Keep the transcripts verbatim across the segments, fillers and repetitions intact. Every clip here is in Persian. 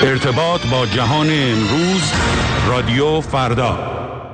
ارتباط با جهان امروز، رادیو فردا.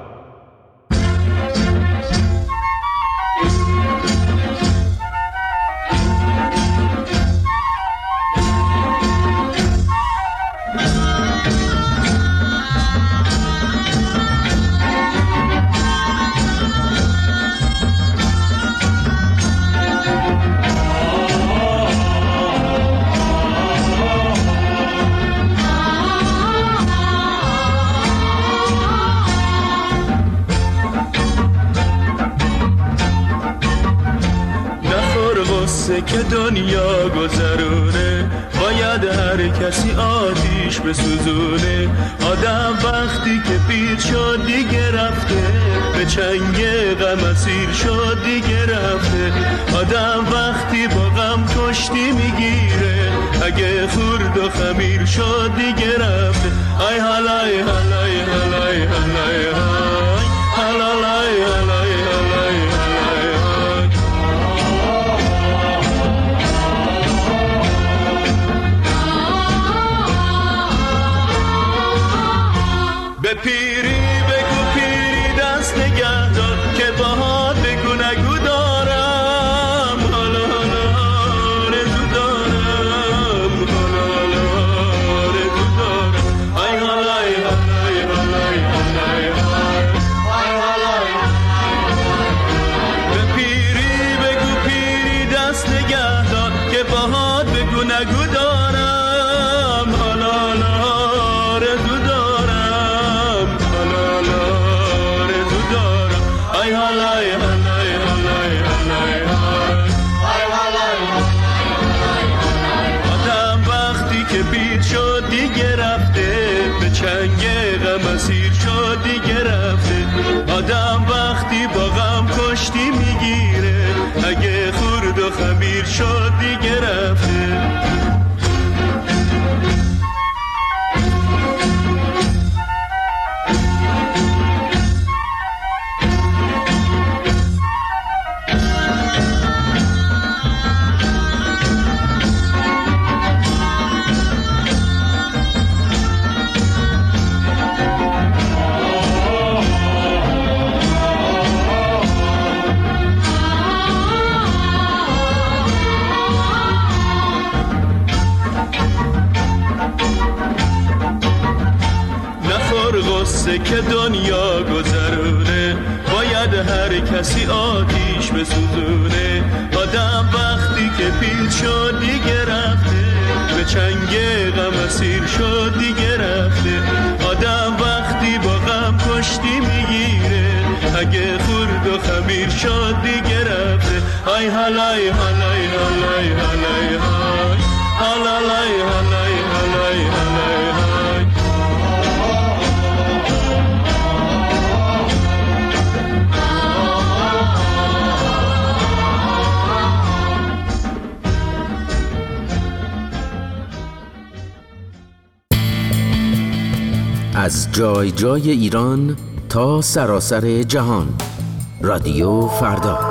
که دنیا گذرونه، باید هر کسی آتیش بسوزونه. آدم وقتی که پیر شد دیگه رفته، به چنگ غم اسیر شد دیگه رفته. آدم وقتی با غم کشتی میگیره، اگه خورد و خمیر شد دیگه رفته. ای هلای هلای هلای هلای هلای هلای به پیری بگو پیری دست نگه دار، که باهات بگو نگو دارم. حالا حالا آرزو دارم، حالا حالا آرزو دارم. ای حالای حالای حالای حالای حالای. به پیری بگو پیری دست نگه دار، که باهات بگو نگو دارم. حالا حالا آرزو دارم، چنگ غم اسیر شد دیگه رفته. آدم وقتی با غم کشتی میگیره، اگه خورد و خمیر شد دیگه رفته. که دنیا گذرونه، باید هر کسی آتیش بسوزونه. آدم وقتی که پیر شد دیگه رفته، به چنگ غم اسیر شد دیگه رفته. آدم وقتی با غم کشتی میگیره، اگه خورد و خمیر شد دیگه رفته. ای هلای هلای هلای هلای های هلای هلای هلای هلای. از جای جای ایران تا سراسر جهان، رادیو فردا.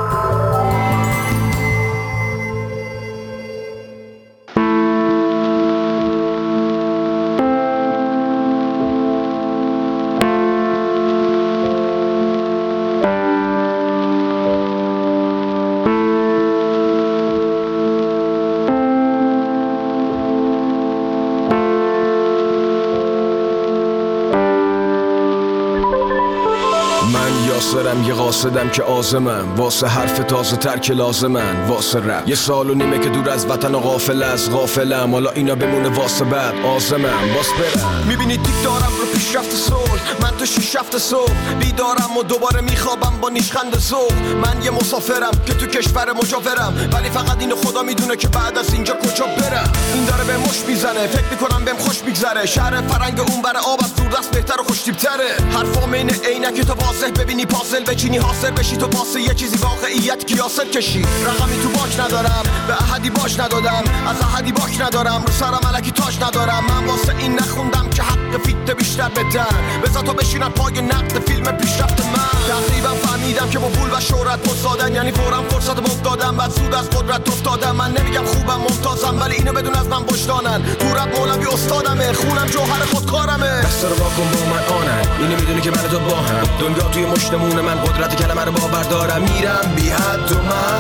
یاسرم یه قاصدم که آزمم، واسه حرف تازه تر که لازمن، واسه رپ. یه سال و نیمه که دور از وطن و غافل از غافلم، حالا اینا بمونه واسه بعد آزمم باس برم. میبینی دیک دارم رو پیشرفت صلح، من تو شیش هفت صبح بیدارم و دوباره میخوابم با نیشخند ذوق. من یه مسافرم که تو کشور مجاورم، ولی فقط اینو خدا میدونه که بعد از اینجا کجا برم. این داره به مش میزنه، فکر میکنم بهم خوش میگذره. شهر فرنگ اون بره آب از دور دست بهتر و خوش‌تیپ‌تره. حرفام اینه عینک تو واضح ببینی پازل بچینی حاصل بشی، تو واسه یه چیزی واقعیت کیاسل کشی. رقمی تو باک ندارم، به احدی باش ندادم، از احدی باک ندارم، رو سرم الکی تاج ندارم. من واسه این نخوندم که حق فیت بیشتر بدن، بذار تو بشینن پای نقد فیلم پیشرفت من. تقریبا فهمیدم که با پول و شهرت پسادن، یعنی فورا فرصت مفت دادم، بعد سود از قدرت افتادم. من نمیگم خوبم ممتازم، ولی اینو بدون از من وجدانن. تو رپ مولوی استادمه، کارمه، خونم جوهر خودکارمه. دست رو واکن با من آنن، اینو میدونی که من تو با هم، دنیا توی مشتمونه، من قدرت کلمه رو باور دارم. میرم بی حد و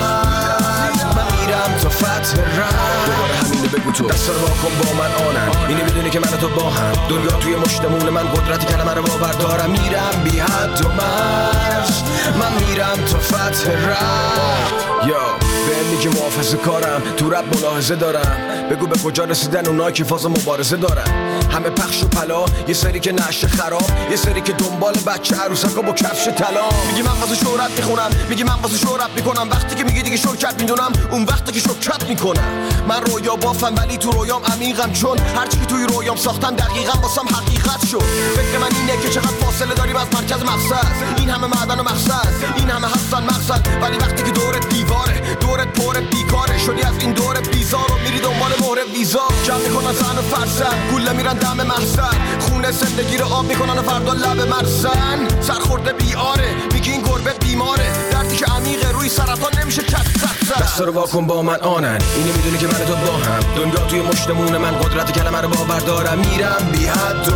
من من میرم تا فتح رم. دوباره همینو بگو تو. دست رو واکن با من آنن، اینو میدونی که من تو با هم، دنیا توی مشتمونه، من قدرت کلمه رو باور دارم. میرم بی حد و من من میرم تا فتح رم. یا به میگه محافظه کارم، تو رب ملاحظه دارم. بگو به کجا رسیدن اونایی که فاز مبارزه دارن. همه پخش و پلا، یه سری که نشه خراب، یه سری که دنبال بچه عروسکا با کفش طلا. میگی من واسه شهرت میخونم، میگی من واسه شهرت میکنم. وقتی که میگی دیگه شرکت میدونم، اون وقتی که شرکت میکنم. من رویا بافم ولی تو رویام عمیقم، چون هرچی که توی رویام ساختم دقیقاً واسم حقیقت شد. فکر من اینه که چقدر فاصله داریم از مرکز مقصد. این همه معدن و مقصد، این همه هستن مقصد، ولی وقتی که دورت دیواره، دورت پر بیکاره، شدی از این دور بیزار و میری دنبال مهر ویزا. جمع میکنن زن و فرزن، گوله میرن دم محزن، خونه زندگی رو آب میکنن و فردا لب مرزن. سرخورده بیاره، میگی این گربه بیماره، دردی که عمیقه روی سرطان نمیشه کت زد. دست رو واکن با من آنن، اینو میدونی که من تو با هم، دنیا توی مشتمونه، من قدرت کلمه رو باور دارم. میرم بی حد و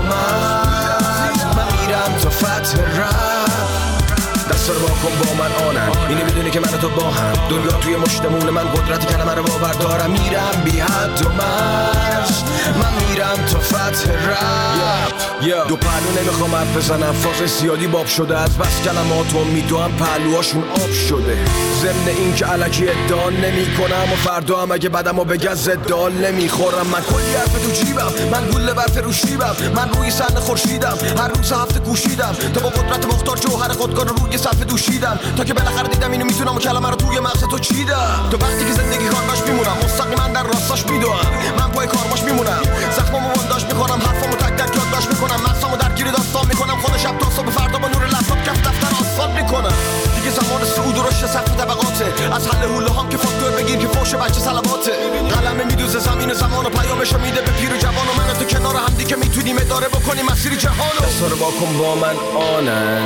من من میرم تا فتح رم. دست رو واکن با من آنن، اینو میدونی که من تو با هم، دنیا توی مشتمونه، من قدرت کلمه رو باور دارم. میرم بی حد و من من میرم تا فتح رم. دو پهلو نمیخوام حرف بزنم، فاز زیادی باب شده، از بس کلماتو میدوام پهلوهاشون آب شده. ضمن این که الکی ادعا نمی کنم و فردا هم اگه بدمو بگن زدال نمیخورم. من کلی حرف تو جیبم، من گوله برف رو شیبم، من روی صحنه خورشیدم، هر روز هفته کوشیدم تا با قدرت مختار جوهر خودکار رو روی صفحه دوشیدم، تا که بالاخره دیدم اینو میتونم و کلمه رو توی مغز تو چیدم. تو وقتی که زندگی کارماش میمونم، مستقیما در راستاش میدوام، من پای کارماش میمونم، زخمامو بنداش میکنم، حرفامو تک تک یادداشت میکنم، مغزامو درگیر داستان میکنم، خود شب تا صبح فردا با نور لپتاپ کف دفتر آسفالت میکنم. دیگه زمان صعود و رشد سقف طبقاته، از حل حوله هام که فاکتور بگیر که فوش بچه صلواته. قلم میدوزه زمین و زمان و پیامشو میده به پیر و جوان و من تو کنار هم دیگه میتونیم اداره بکنیم مسیر جهانو. دست رو واکن با من آنن.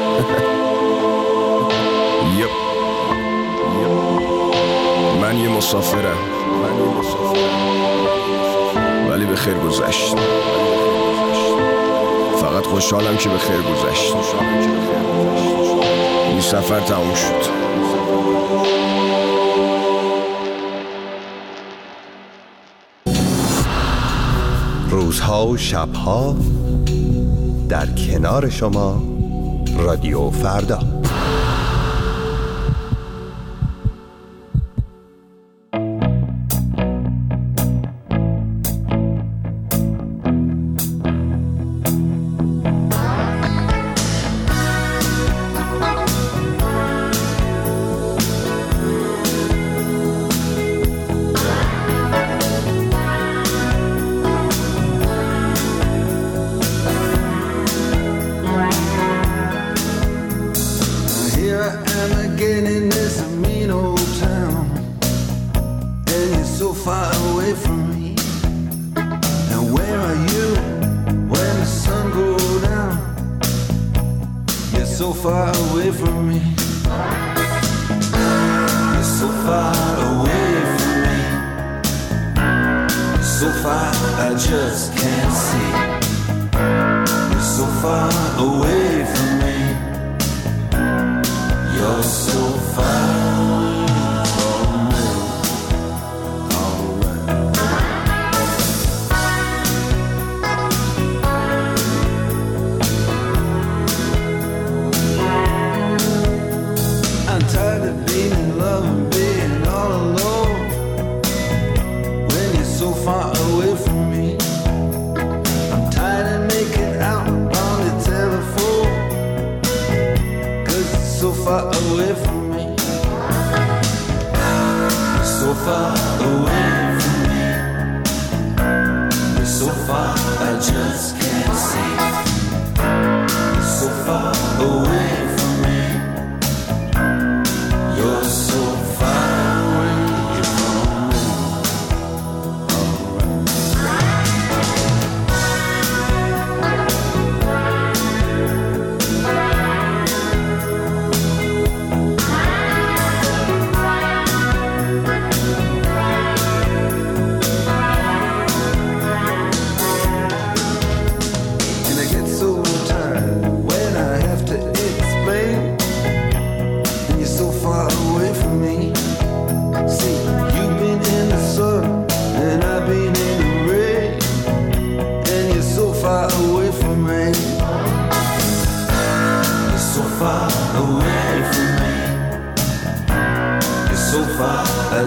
یپ من یه مسافرم، ولی به خیر گذشت. فقط خوشحالم که به خیر گذشت. این سفر تموم شد. روزها و شبها در کنار شما، رادیو فردا.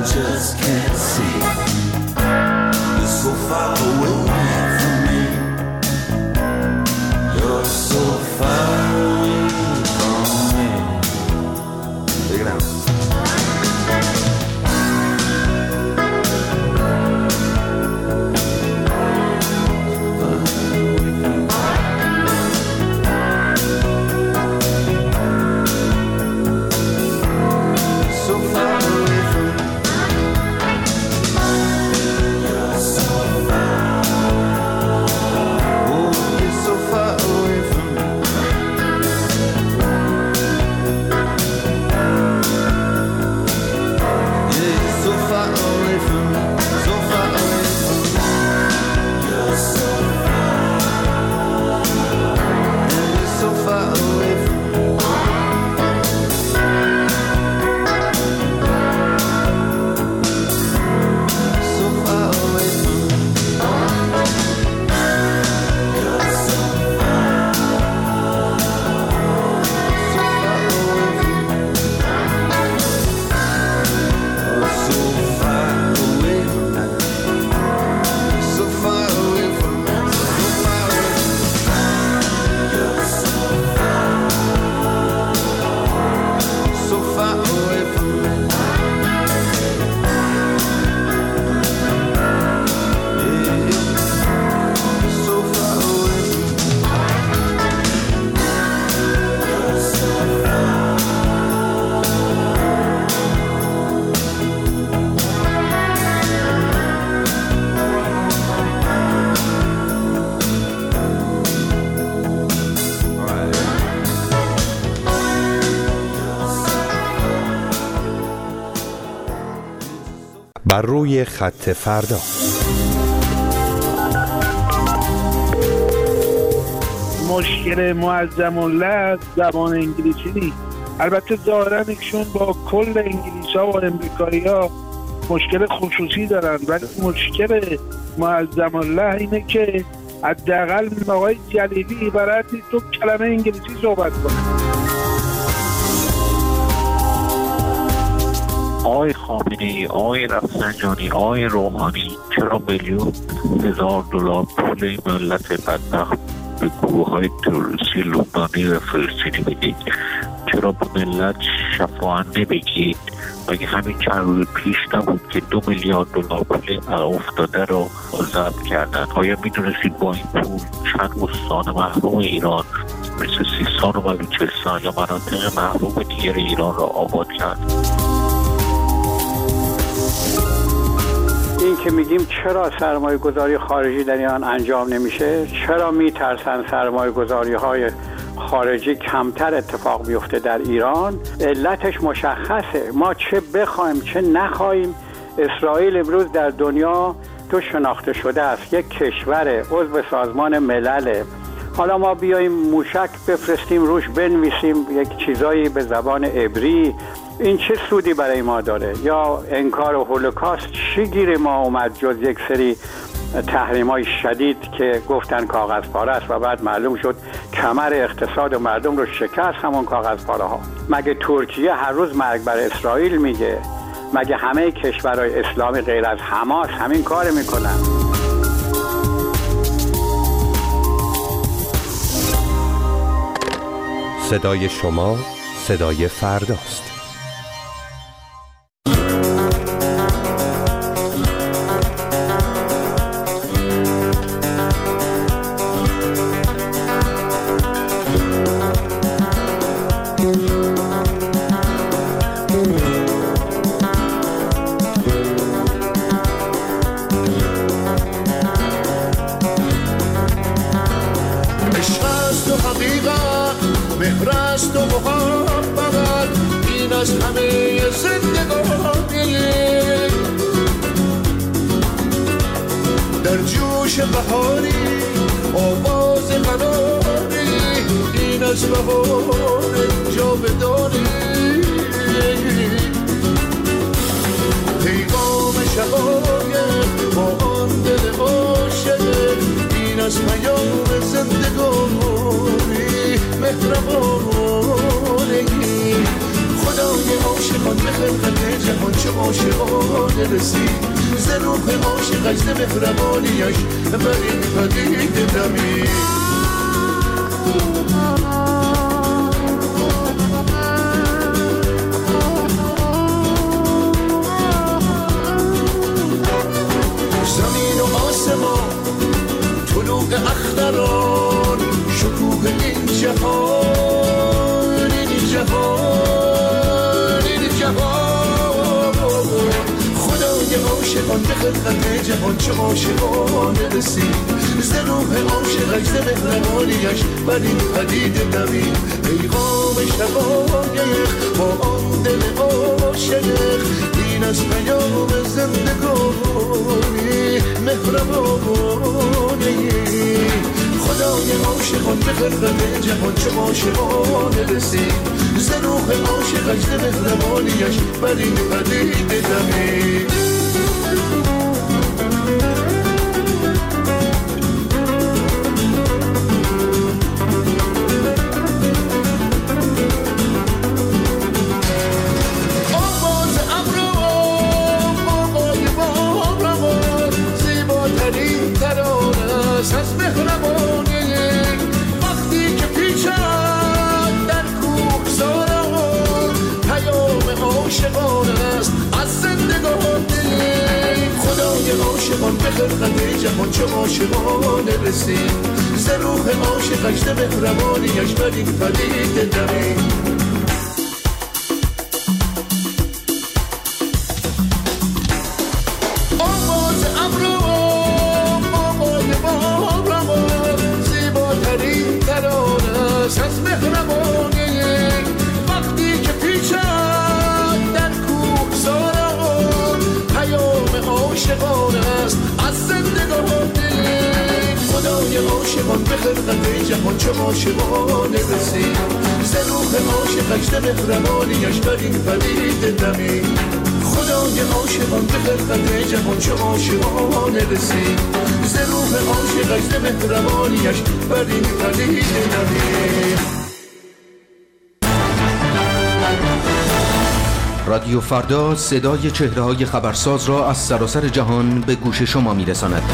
just can't see. You're so far away from me. You're so far away from me. Take it out. بر روی خط فردا. مشکل معظم الله زبان انگلیسی نیست. البته ظاهرا ایشون با کل انگلیس ها و امریکایی ها مشکل خصوصی دارن، ولی مشکل معظم الله اینه که حداقل آقای جلیلی برای تو کلمه انگلیسی صحبت کنه. آقای خامنه‌ای، آقای رفسنجانی، آقای روحانی، چرا میلیون هزار دلار پول ملت بدبخت به گروه های تروریستی لبنانی و فلسطینی بدید؟ چرا به ملت شفاهنده بگید؟ مگه همین چند روز پیش نبود که دو میلیارد دلار پول افتاده رو ضبط کردن؟ آیا میدونستید با این پول چند استان محروم ایران مثل سیستان و بلوچستان یا مناطق محروم دیگر ایران را آباد کرد؟ این که میگیم چرا سرمایه گذاری خارجی در ایران انجام نمیشه، چرا میترسن سرمایه گذاری های خارجی کمتر اتفاق بیفته در ایران، علتش مشخصه. ما چه بخوایم چه نخوایم، اسرائیل امروز در دنیا تو شناخته شده است، یک کشور عضو سازمان ملل. حالا ما بیاییم موشک بفرستیم روش بنویسیم یک چیزایی به زبان عبری، این چه سودی برای ما داره؟ یا انکار هولوکاست، چی گیر ما اومد جز یک سری تحریم‌های شدید که گفتن کاغذ پاره است و بعد معلوم شد کمر اقتصاد و مردم رو شکست همون کاغذ پاره ها. مگه ترکیه هر روز مرگ بر اسرائیل میگه؟ مگه همه کشورهای اسلامی غیر از حماس همین کار میکنن؟ صدای شما صدای فرداست. خدای عاشق عاشقان به خلقت جهان چه عاشقانه رسید ز روح عاشقش ز مهربانیش برین پدید دمید اختران شکوه این جهان این جهان این جهان خدای عاشقان به خلقت جهان چه عاشقانه رسید ز روح عاشقش ز مهربانیش بر این پدید نمید پیغام شقایق با آن دل عاشق این از پیام زندگانی مهربانی خدای عاشقان به خلقت جهان چه عاشقانه رسید ز روح عاشقش ز مهربانیش بر این پدید دمید از مهربانی وقتی که پیچد در کوهساران پیام عاشقان است از زندگانی خدای عاشقان به خلقت جهان چه عاشقانه رسید ز روح عاشقش ز مهربانیش بر این پدید دمید از مهربانی وقتی که پیچد در کوهساران پیام عاشقان است از زندگانی خدای عاشقان به خلقت جهان چه عاشقانه رسید ز روح عاشقش ز مهربانیش بر این پدید دمید خدای عاشقان به خلقت جهان چه عاشقانه رسید ز روح عاشقش ز مهربانیش بر این پدید دمید. رادیو فردا صدای چهره‌های خبرساز را از سراسر جهان به گوش شما می‌رساند.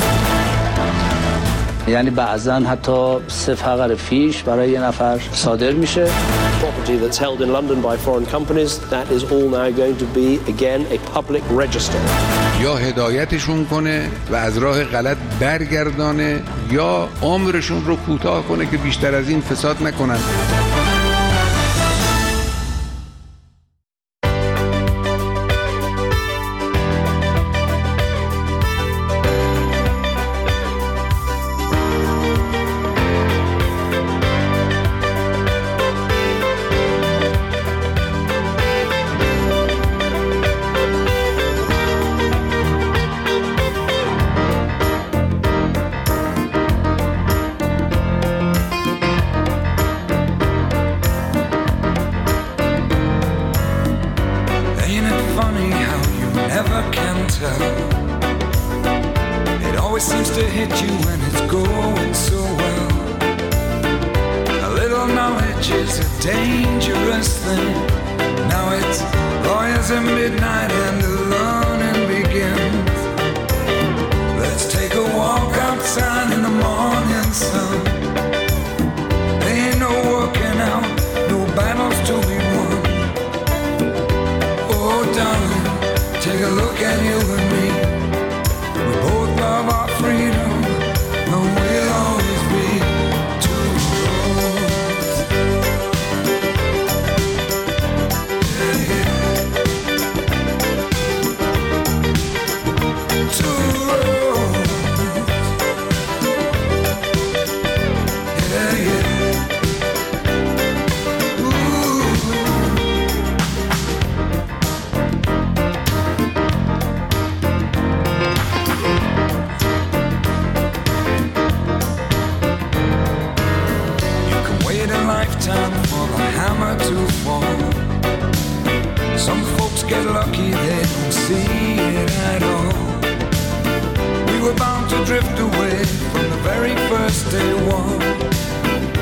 یعنی بعضاً حتی سه فقر فیش برای یه نفر صادر میشه. Property that's held in London by foreign companies, that is all now going to be again a public register. یا هدایتشون کنه و از راه غلط برگردانه یا عمرشون رو کوتاه کنه که بیشتر از این فساد نکنن.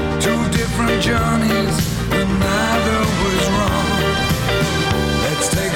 Journeys, but neither was wrong. Let's take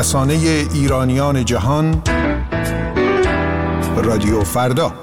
رسانه ایرانیان جهان، رادیو فردا.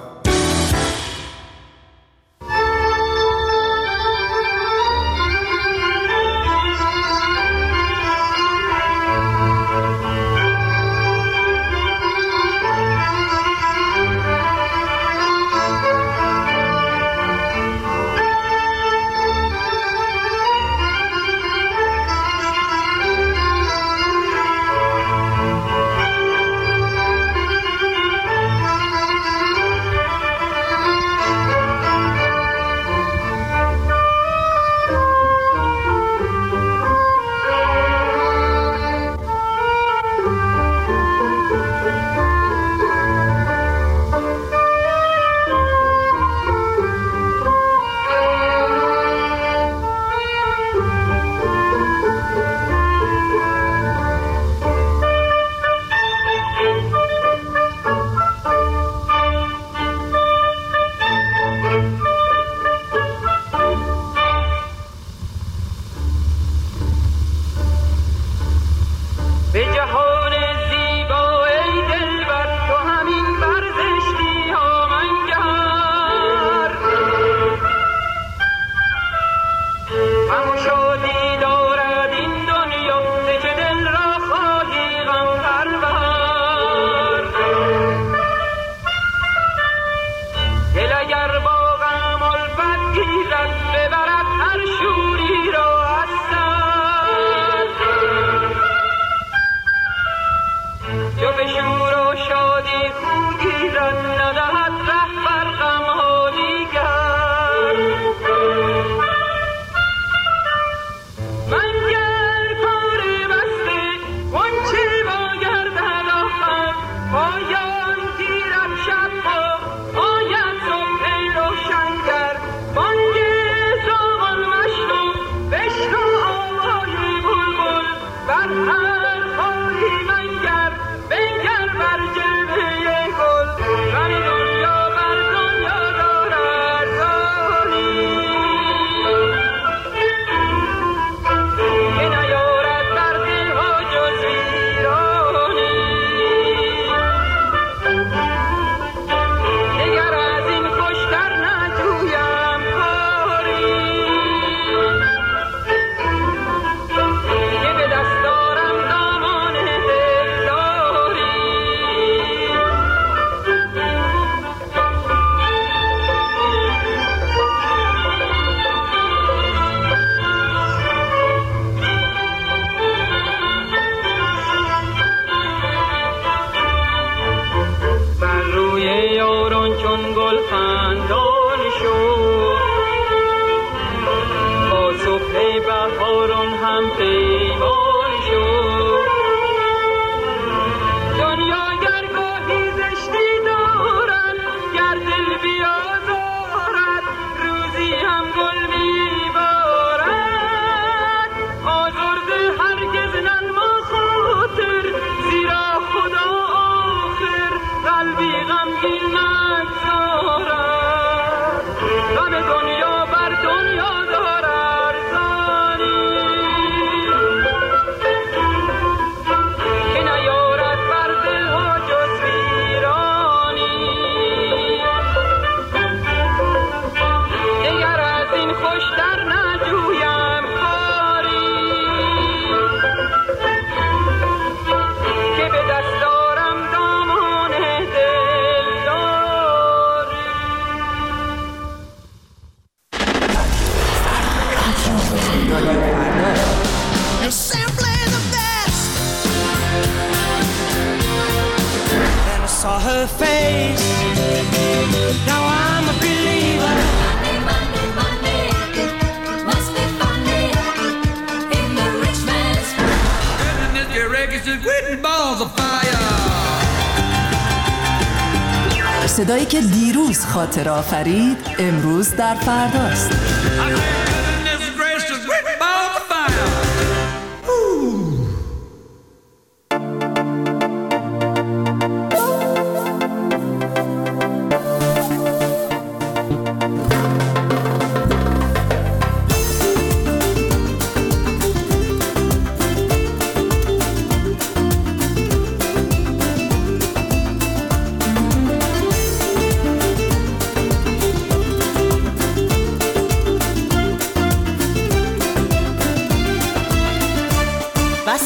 صدایی که دیروز خاطره آفرید امروز در فرداست.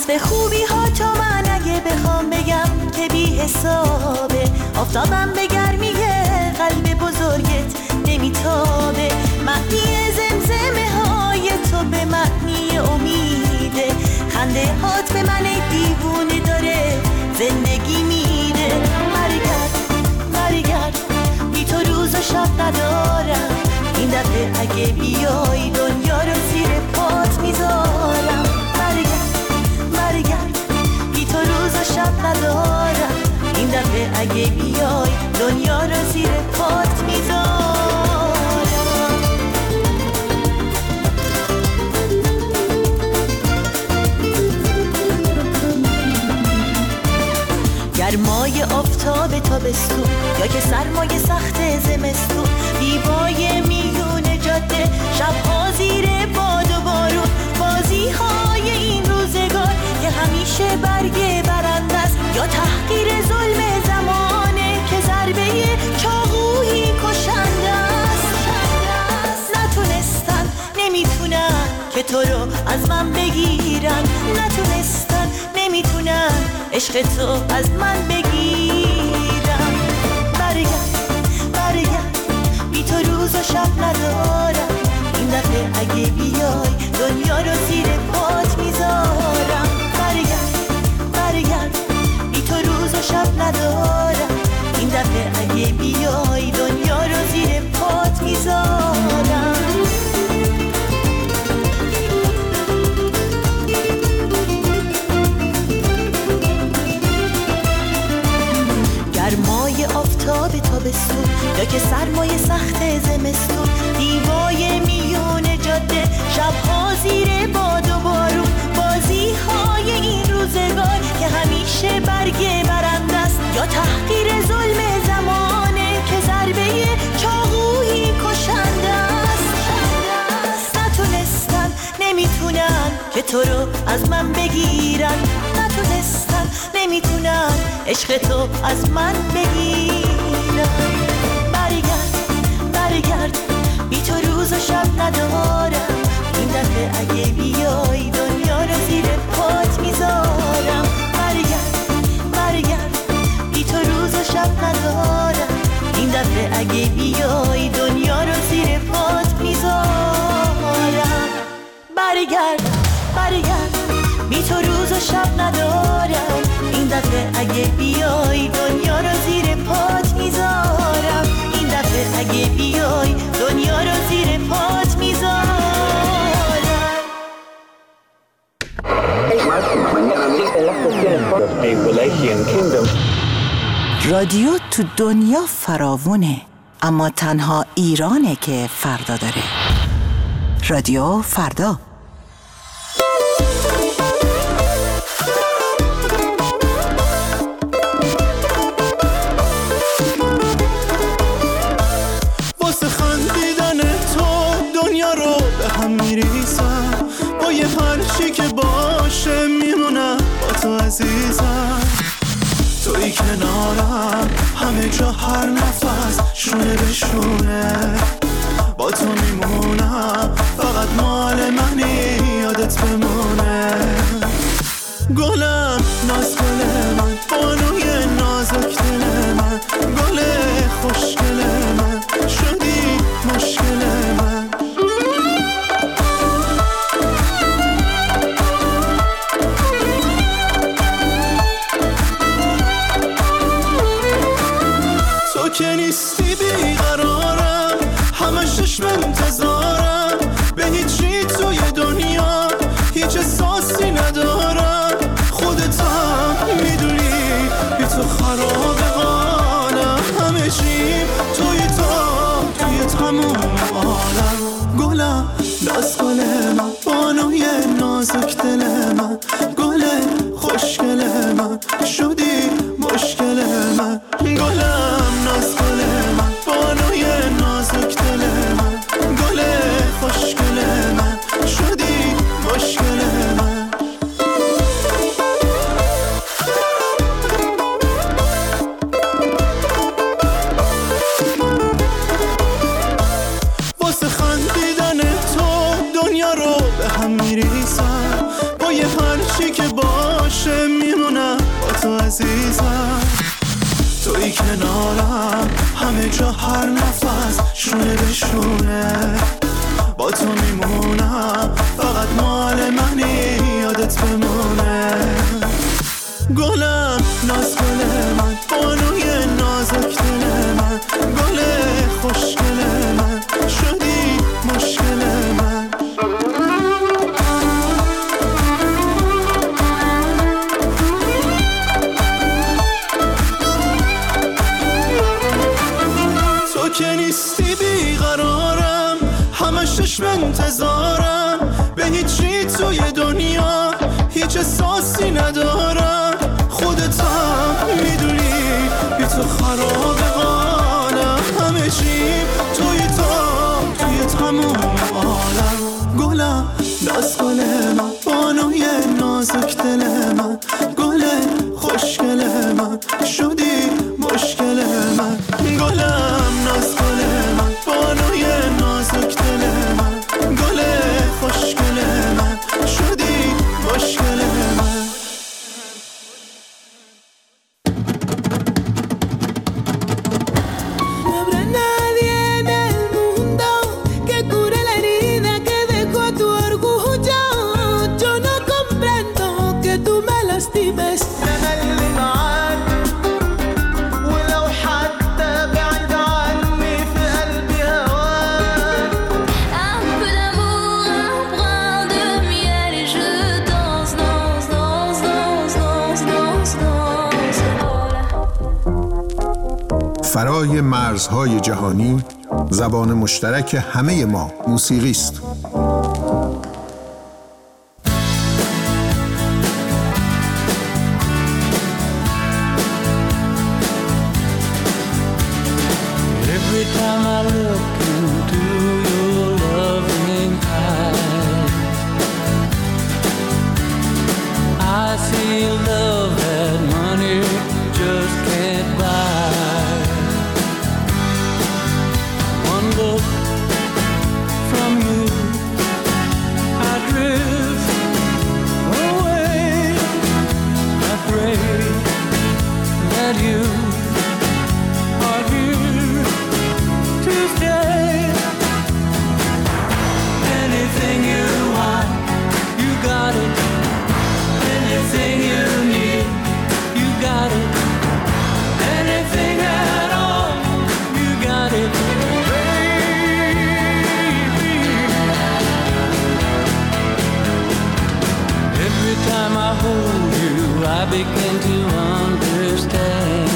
وصف خوبی ها تو من اگه بخوام بگم که بی حسابه. آفتابم به گرمی قلب بزرگت نمیتابه. معنی زمزمه های تو به معنی امیده. خنده هات به من دیوونه داره زندگی میده. برگرد برگرد بی تو روز و شب ندارم. این دفعه اگه بیای دنیا رو زیر پات میذارم. برگرد برگرد بی تو روز و شب ندارم. این دفعه اگه بیای دنیا رو زیر پات میذارم. گرمای آفتاب تابستون یا که سرمای سخت زمستون. دیوای میون جاده شبها زیر باد و بارون. بازی های این روزگار که همیشه برگ برنده است یا تحقیر ظلم زمانه که ضربه چاقویی کشنده است. نتونستن نمیتونن که تو رو از من بگیرن. نتونستن نمیتونن عشق تو از من بگیرن. برگرد برگرد بی تو روز و شب ندارم. این دفعه اگه بیای دنیا رو زیر پات میذارم. برگرد برگرد بی تو روز و شب ندارم. این دفعه اگه بیای دنیا رو زیر پات میذارم. گرمای آفتاب تابستون یا که سرمای سخت زمستون. دیوای میون جاده شبها زیر باد و بارون. بازی های این روزگار که همیشه برگ برنده است یا تحقیر ظلم زمانه که ضربه چاقویی کشنده است. نتونستن نمیتونن که تو رو از من بگیرن. نتونستن نمیتونن عشق تو از من بگیرن. برگرد برگرد بی تو روز و شب ندارم. این دفعه اگه بیای دنیا رو زیر پات میذارم. برگرد برگرد بی تو روز و شب ندارم. این دفعه اگه بیای دنیا رو زیر پات میذارم. برگرد برگرد بی تو روز و شب ندارم. این دفعه اگه بیای دنیا رو زیر پات میذارم. این دفعه اگه بیای دنیا رو زیر پات میذارم. رادیو تو دنیا فراوونه، اما تنها ایرانه که فردا داره. رادیو فردا. واسه خندیدن تو دنیا رو به هم میریسم. با یه هرچی که باشه میمونم با تو عزیزم. توی کنارم همه جا هر نفس شونه به شونه. با تو میمونم فقط مال منی یادت بمونه. گلم ناز گل من بانوی نازک دل من. گل خوشگل من شدی مشکل من. تو که نیستی بیقرارم همش چشم انتظارم. به هیچی توی دنیا هیچ احساسی ندارم. خودت هم میدونی بی تو خراب حالم. همه چیم توی تو توی تموم عالم. گلم ناز گل من بانوی نازک دل من. گل خوشگل من شدی مشکل من. گلم ناز گل من بانوی نازک دل من. گل خوشگل من شدی مشکل من. واسه خندیدن تو دنیا رو به هم میریسم. با یه هرچی که با اینجا هر نفس شونه به شونه با تو میمونم، فقط مال منی یادت بمونه. گلم ناز گل من، بانوی نازک دل من، گل خوشگل من، شدی مشکل من. تو که نیستی بیقرارم، همش چشم انتظارم، به هیچی توی دنیا هیچ احساسی ندارم. خودت هم میدونی بی تو خراب قالم، همه چیم توی تو توی تموم عالم. گلم ناز گل من، بانوی نازک دل من، گل خوشگل من، شدی مشکل من. گلم ناز گل من، بانوی نازک دل من، گل خوشگل من، شدی مشکل من. فرای مرزهای جهانی، زبان مشترک همه ما موسیقی است. Every time I look into your loving eyes, I see love that money just can't buy. One look from you, I drift away. I pray that you are here to stay. Anything you want, you got it. Anything you need, you got it. Anything at all, you got it, baby. Every time I hold you, I begin to understand.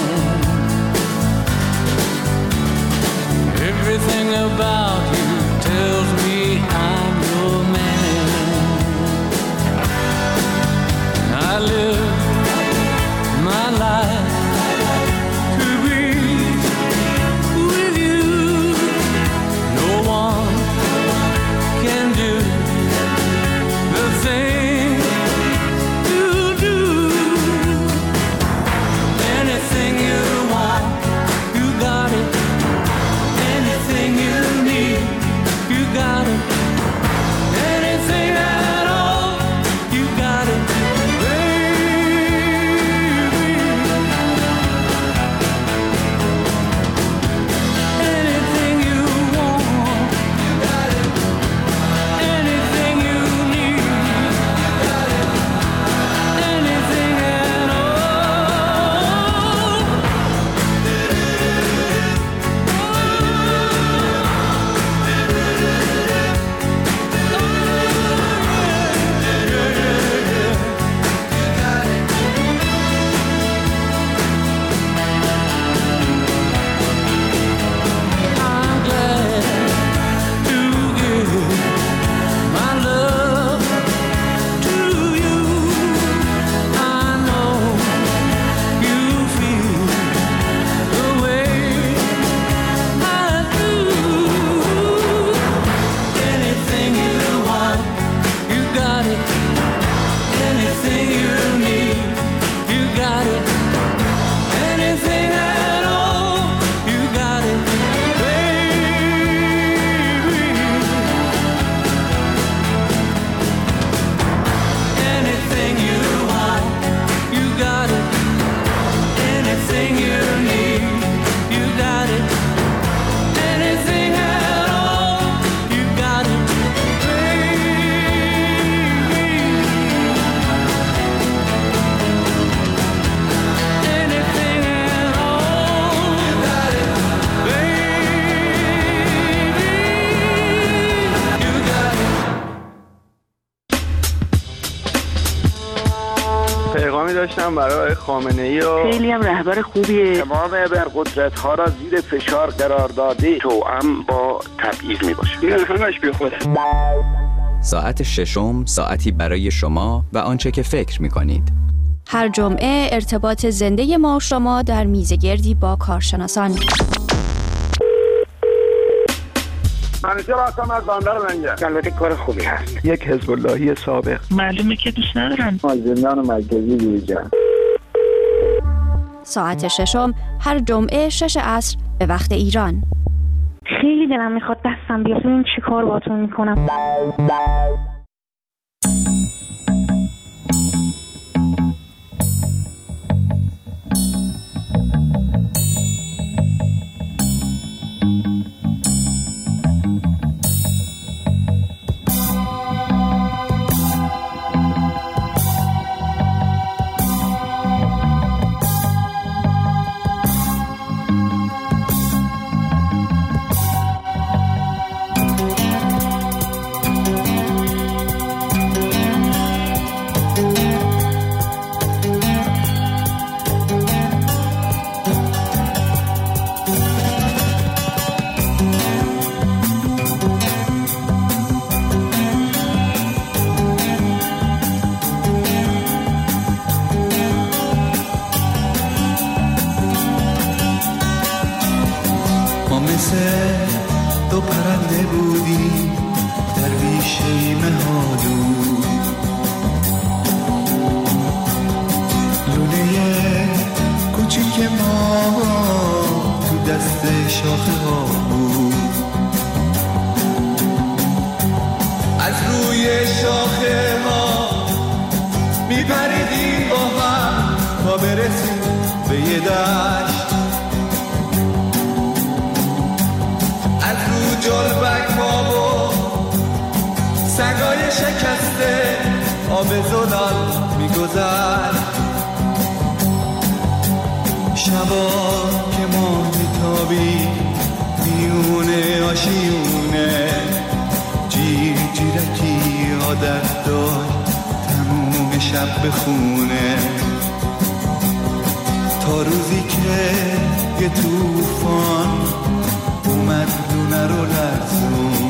Everything about you tells me I'm your man. I live my life to be with you. No one can do the thing you do. Anything you want, you got it. Anything you need. نوشتم برای خامنه‌ای و خیلی هم رهبر خوبیه. تمام ابرقدرت ها را زیر فشار قرار داده، توأم با تبعیض میباشه. این همش بی خوده. ساعت ششم، ساعتی برای شما و آنچه که فکر میکنید. هر جمعه ارتباط زنده ما و شما در میزگردی با کارشناسان. منیجر هستم از بندر لنگر. البته کار خوبی هست. یک حزب اللهی سابق. معلومه که دوست ندارم. از زندان مرکزی بیرون. ساعت ششم هر جمعه شش عصر به وقت ایران. خیلی دلم میخواد دستم بیاد ببینم چی کار باهاتون میکنم. دو پرنده بودی در بیشه مهالو، لونه کوچیک ما تو دست شاخه ها بود. از روی شاخه ها میپریدیم با هم تا برسیم به یه دشت. جلبک ها و سگای شکسته آب زلال میگذشت. شبا که ما میتابی میونه آشیونه، جیر جیرکی عادت داشت تموم شب بخونه، تا روزی که یه توفان اومد لونه رو لرزون،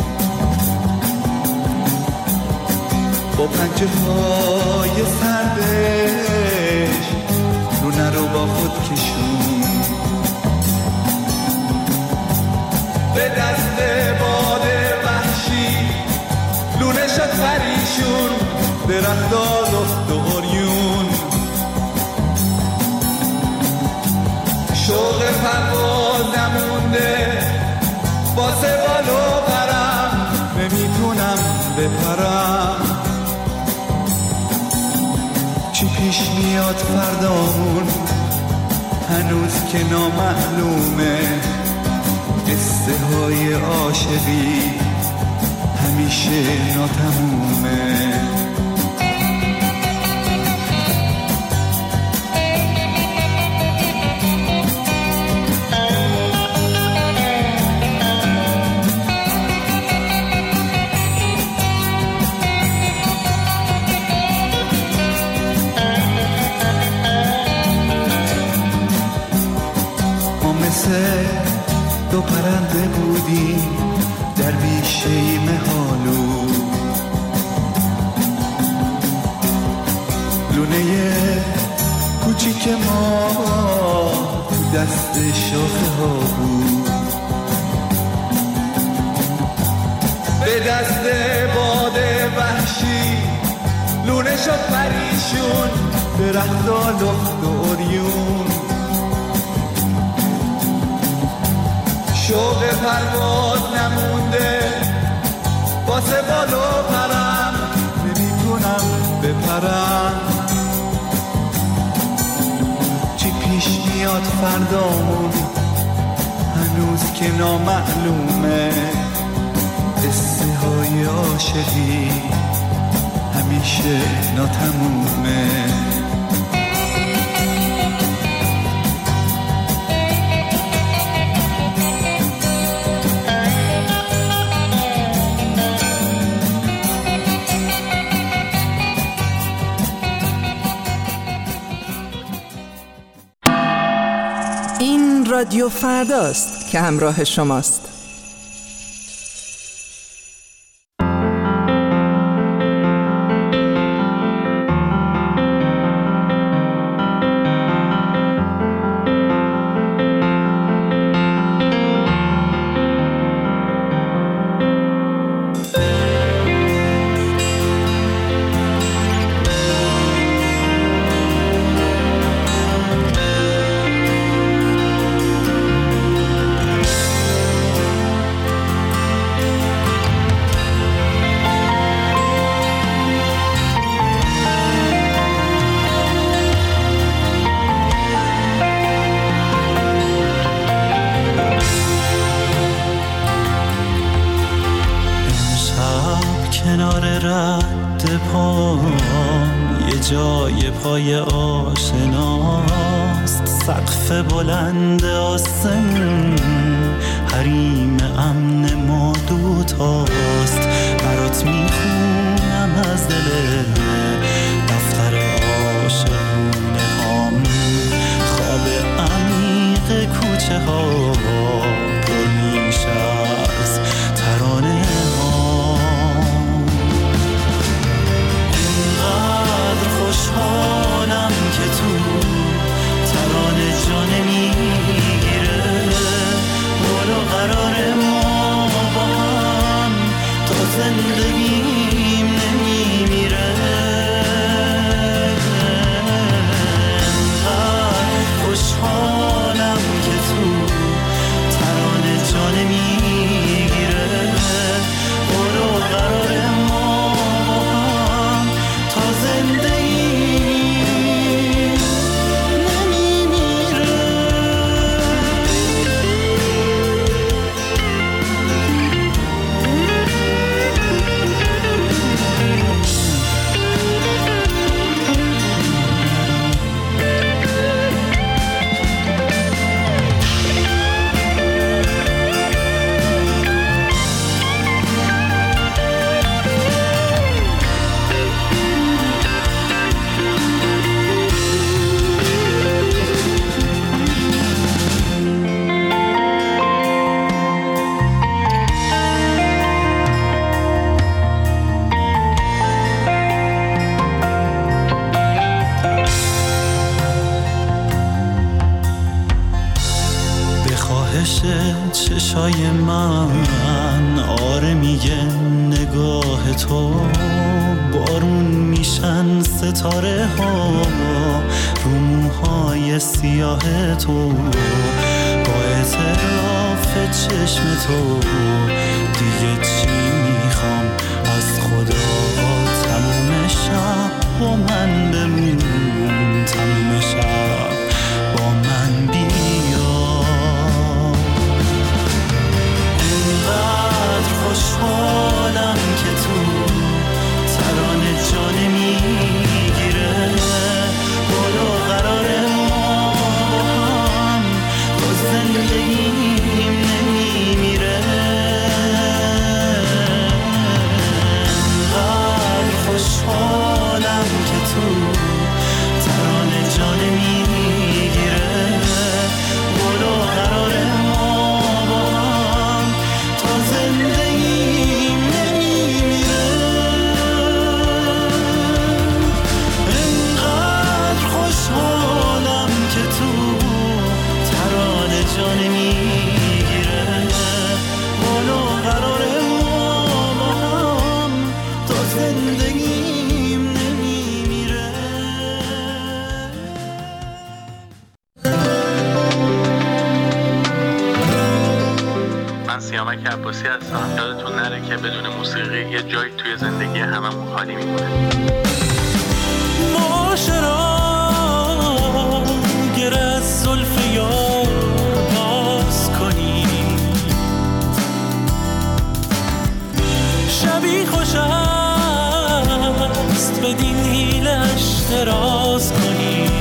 با پنجه های سردش لونه رو با خود کشون. به دست باد وحشی لونه شد پریشون، درخت آلفت و عریون. شوق پرواز نمونده واسه بالو پرم، نمیتونم بپرم. چی پیش میاد فردامون هنوز که نامعلومه، قصه های عاشقی همیشه ناتمومه. دو پرنده بودیم در بیشه مهالو، لونه کوچیک ما تو دست شاخه ها بود. به دست باد وحشی لونه شد پریشون، درختا لخت و عریون. شوق پرواز نمونده واسه بالو پرم، نمیتونم بپرم. چی پیش میاد فردامون هنوز که نامعلومه، قصه های عاشقی همیشه ناتمومه. رادیو فرداست که همراه شماست. جای پای آشناست، سقف بلند آسمون حریم امن ما دوتاست. برات میخونم از دل دفتر عاشقونه هام، خواب عمیق کوچه ها پر میشه از ترانه خوشحالم که تو ترانه جان میگیره، ولو قرار ما با هم تا زندگیم نمیمیره. انقدر خوشحالم که تو ترانه جان میگیره، ولو قرار ما با هم تا زندگی چشای من آره میگه نگاه تو، بارون میشن ستاره ها رو موهای سیاه تو، با اعتراف چشم تو دیگه چی میخوام از خدا. تموم شب با من بمون، تموم شب با من بیا. خوشحالم که تو ترانه جان میگیره، ولو قرار ما با هم با زندگیم نمیمیره. انقدر خوشحالم که تو ترانه جان میگیره، ولو قرار ما با هم تا زندگیم نمیمیره. انقدر خوشحالم که تو ترانه جان میگیره، ولو قرار ما با هم تا زندگیم نمیمیره. من سیامک عباسی هستم. یادتون نره که بدون موسیقی یه جای توی زندگی هممون خالی میمونه. معاشرا گر از زلف یار باز کنی، شبی خوش است بدین حیلش دراز کنی.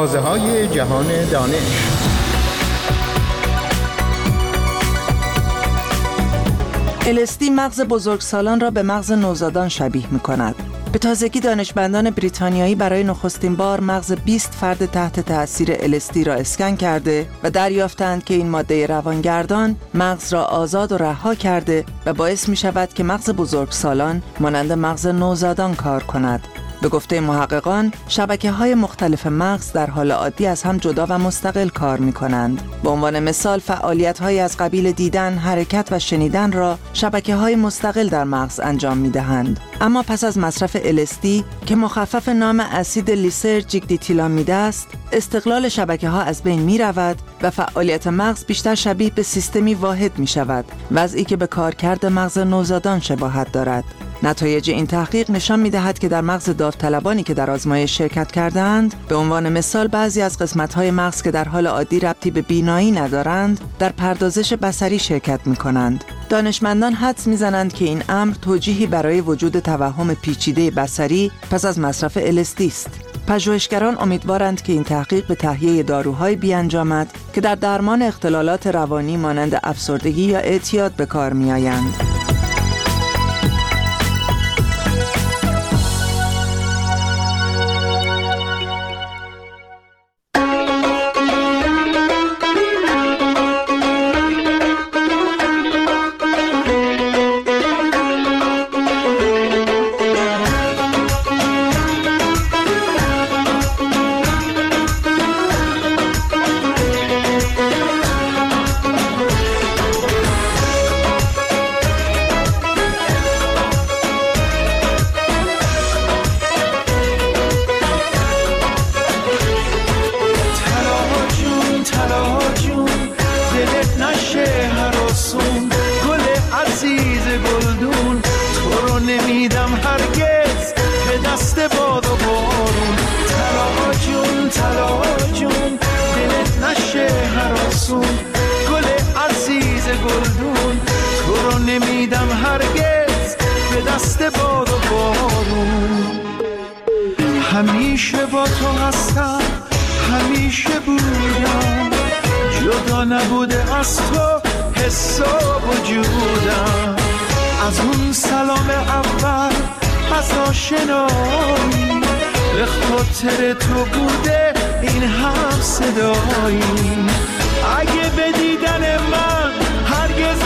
آوازه‌های جهان دانش. ال اس دی مغز بزرگسالان را به مغز نوزادان شبیه می‌کند. به تازگی دانشمندان بریتانیایی برای نخستین بار مغز بیست فرد تحت تأثیر ال اس دی را اسکن کرده و دریافتند که این ماده روانگردان مغز را آزاد و رها کرده و باعث می‌شود که مغز بزرگسالان مانند مغز نوزادان کار کند. به گفته محققان، شبکه‌های مختلف مغز در حال عادی از هم جدا و مستقل کار می‌کنند. به عنوان مثال، فعالیت‌های از قبیل دیدن، حرکت و شنیدن را شبکه‌های مستقل در مغز انجام می‌دهند. اما پس از مصرف ال اس دی که مخفف نام اسید لیسرژیک دیتیلامید است، استقلال شبکه‌ها از بین می‌رود و فعالیت مغز بیشتر شبیه به سیستمی واحد می‌شود، وضعی که به کارکرد مغز نوزادان شباهت دارد. نتایج این تحقیق نشان می‌دهد که در مغز داوطلبانی که در آزمایش شرکت کردند، به عنوان مثال بعضی از قسمت‌های مغز که در حال عادی ربطی به بینایی ندارند، در پردازش بصری شرکت می‌کنند. دانشمندان حدس می‌زنند که این امر توجیهی برای وجود توهم پیچیده بصری پس از مصرف ال اس دی است. پژوهشگران امیدوارند که این تحقیق به تهیه داروهایی بیانجامد که در درمان اختلالات روانی مانند افسردگی یا اعتیاد به کار می‌آیند. همیشه با تو هستم، همیشه بودم، جدا نبوده از تو حس و وجودم. از اون سلام اول، از آشنایی، به خاطر تو بوده این هم صدایی. اگه به دیدن من هرگز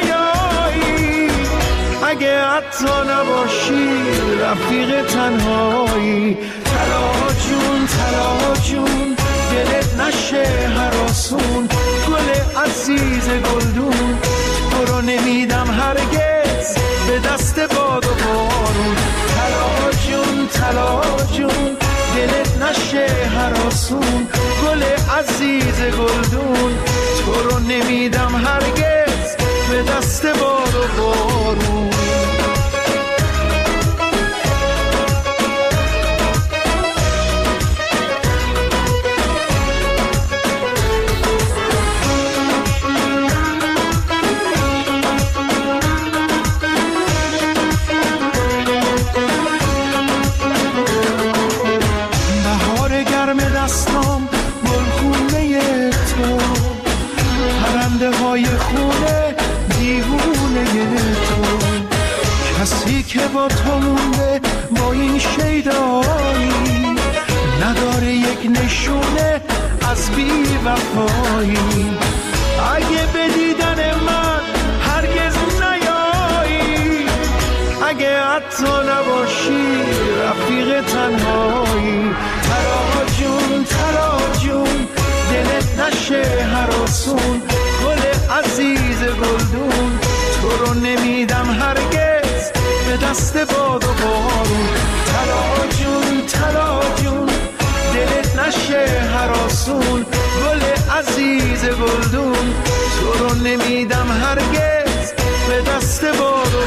نیایی، اگه حتی نباشی رفیق تنهایی. طلا جون طلا جون دلت نشه هراسون، گل عزیز گلدون تو رو نمیدم هرگز به دست باد و بارون. طلا جون طلا جون دلت نشه هراسون، گل عزیز گلدون تو رو نمیدم هرگز به دست باد و بارون. کسی که با تو مونده با این شیدایی، نداره یک نشونه از بی وفایی. اگه به دیدن من هرگز نیایی، اگه حتی نباشی رفیق تنهایی. طلا جون طلا جون دلت نشه هراسون، گل عزیز گلدون تو رو نمیدم هرگز به دست باد و بارون. طلا جون طلا جون دلت نشه هراسون، گل عزیز گلدون تو رو نمیدم هرگز به دست باد و